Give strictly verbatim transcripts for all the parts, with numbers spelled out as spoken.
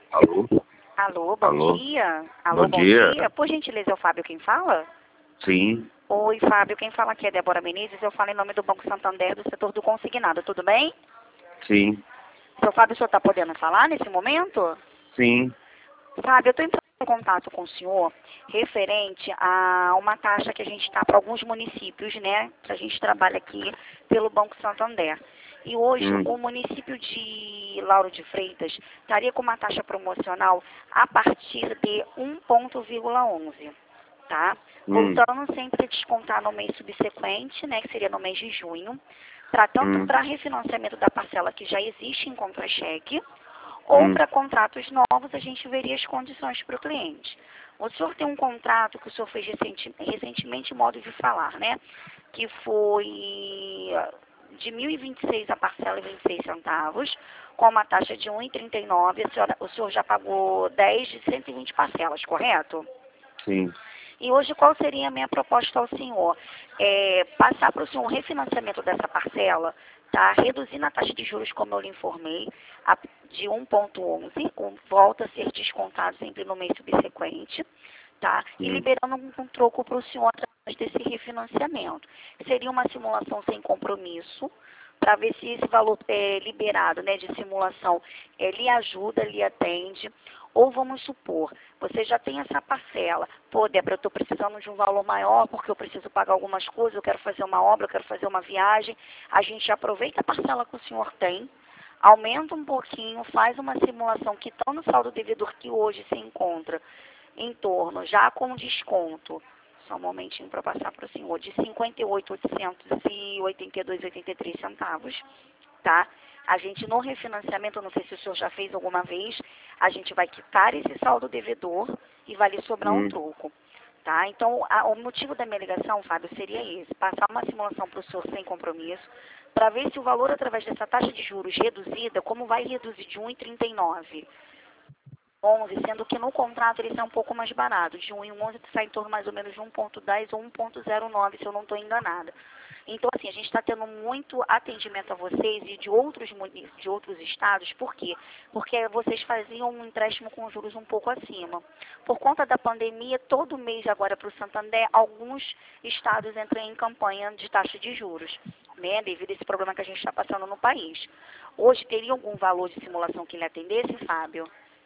Alô? Alô, bom Alô? dia. Alô, Bom bom, dia. dia. Por gentileza, é o Fábio quem fala? Sim, Oi, Fábio, quem fala aqui é Débora Menezes. Eu falo em nome do Banco Santander, do setor do consignado. Tudo bem? sim, Seu Fábio, o senhor está podendo falar nesse momento? sim. Fábio, eu estou entrando em contato com o senhor referente a uma taxa que a gente está para alguns municípios, né? Que a gente trabalha aqui pelo Banco Santander. E hoje Hum, o município de Lauro de Freitas estaria com uma taxa promocional a partir de um ponto onze, tá? hum, Voltando sempre a descontar no mês subsequente, né? Que seria no mês de junho, para tanto hum, para refinanciamento da parcela que já existe em contra-cheque, ou hum. para contratos novos, a gente veria as condições para o cliente. O senhor tem um contrato que o senhor fez recenti- recentemente, modo de falar, né? Que foi de mil e vinte e seis a parcela e vinte e seis centavos, com uma taxa de um real e trinta e nove centavos. O senhor já pagou dez de cento e vinte parcelas, correto? Sim. E hoje qual seria a minha proposta ao senhor? É, passar para o senhor um refinanciamento dessa parcela, tá? Reduzindo a taxa de juros, como eu lhe informei, a- de um ponto onze, com volta a ser descontado sempre no mês subsequente, tá? E Hum, liberando um, um troco para o senhor através desse refinanciamento. Seria uma simulação sem compromisso, para ver se esse valor é, liberado, né, de simulação é, lhe ajuda, lhe atende. Ou vamos supor, você já tem essa parcela. Pô, Débora, eu estou precisando de um valor maior porque eu preciso pagar algumas coisas, eu quero fazer uma obra, eu quero fazer uma viagem. A gente aproveita a parcela que o senhor tem, aumenta um pouquinho, faz uma simulação que está no saldo devedor que hoje se encontra em torno, já com desconto, só um momentinho para passar para o senhor, de cinquenta e oito mil oitocentos e oitenta e dois vírgula oitenta e três centavos, tá? A gente no refinanciamento, não sei se o senhor já fez alguma vez, a gente vai quitar esse saldo devedor e vai lhe sobrar um hum. troco, tá? Então, a, o motivo da minha ligação, Fábio, seria esse, passar uma simulação para o senhor sem compromisso, para ver se o valor através dessa taxa de juros reduzida, como vai reduzir de um real e trinta e nove onze, sendo que no contrato ele sai um pouco mais barato. De um em onze sai em torno mais ou menos de um ponto dez ou um ponto zero nove, se eu não estou enganada. Então, assim, a gente está tendo muito atendimento a vocês e de outros, muni- de outros estados. Por quê? Porque vocês faziam um empréstimo com juros um pouco acima. Por conta da pandemia, todo mês agora para o Santander, alguns estados entram em campanha de taxa de juros, né, devido a esse problema que a gente está passando no país. Hoje, teria algum valor de simulação que lhe atendesse, Fábio?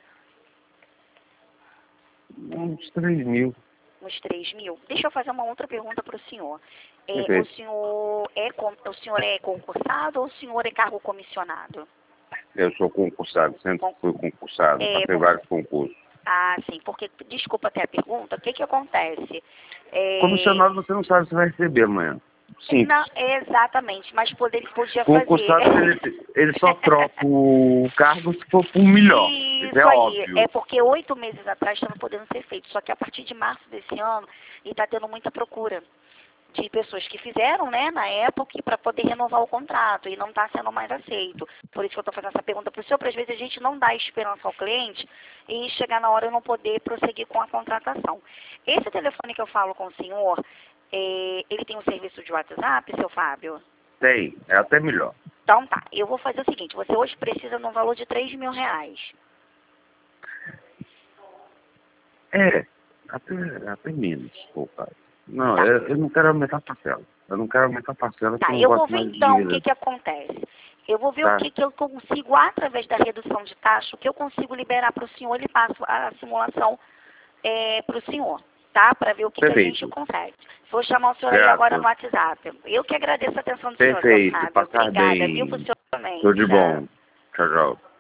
Uns três mil. Uns três mil. Deixa eu fazer uma outra pergunta para o senhor. É, o Perfeito. senhor é con- o senhor é concursado ou o senhor é cargo comissionado? Eu sou concursado, sempre Con- fui concursado, é, passei por- vários concursos. ah, sim, porque, desculpa até a pergunta, o que que acontece? É, Comissionado você não sabe se vai receber amanhã. não, Simples. exatamente, mas poder, podia fazer. Concursado, ele, ele só troca o cargo se for por um melhor. Isso é Isso aí, é óbvio. porque oito meses atrás estava podendo ser feito, só que a partir de março desse ano, está tendo muita procura de pessoas que fizeram, né, na época, para poder renovar o contrato e não está sendo mais aceito. Por isso que eu estou fazendo essa pergunta para o senhor, porque às vezes a gente não dá esperança ao cliente e chegar na hora eu não poder prosseguir com a contratação. Esse telefone que eu falo com o senhor, é, ele tem um serviço de WhatsApp, seu Fábio? Tem, é até melhor. Então tá, eu vou fazer o seguinte, você hoje precisa de um valor de três mil reais. É, até, até menos, pô, pai. Não, Tá. eu, eu não quero aumentar a parcela. Eu não quero aumentar a parcela porque Tá, eu não eu vou gosto ver mais de então o que dívida. que acontece. Eu vou ver o Tá? que que eu consigo, através da redução de taxa, o que eu consigo liberar para o senhor e passo a simulação para o senhor, tá? Para ver o que que a gente Perfeito. consegue. Vou chamar o senhor aí agora no Graças. WhatsApp. Eu que agradeço a atenção do senhor, seu Perfeito. Fábio. Passar Obrigada, viu, pro bem. senhor também. Tudo de Tchau. bom. Tchau, tchau.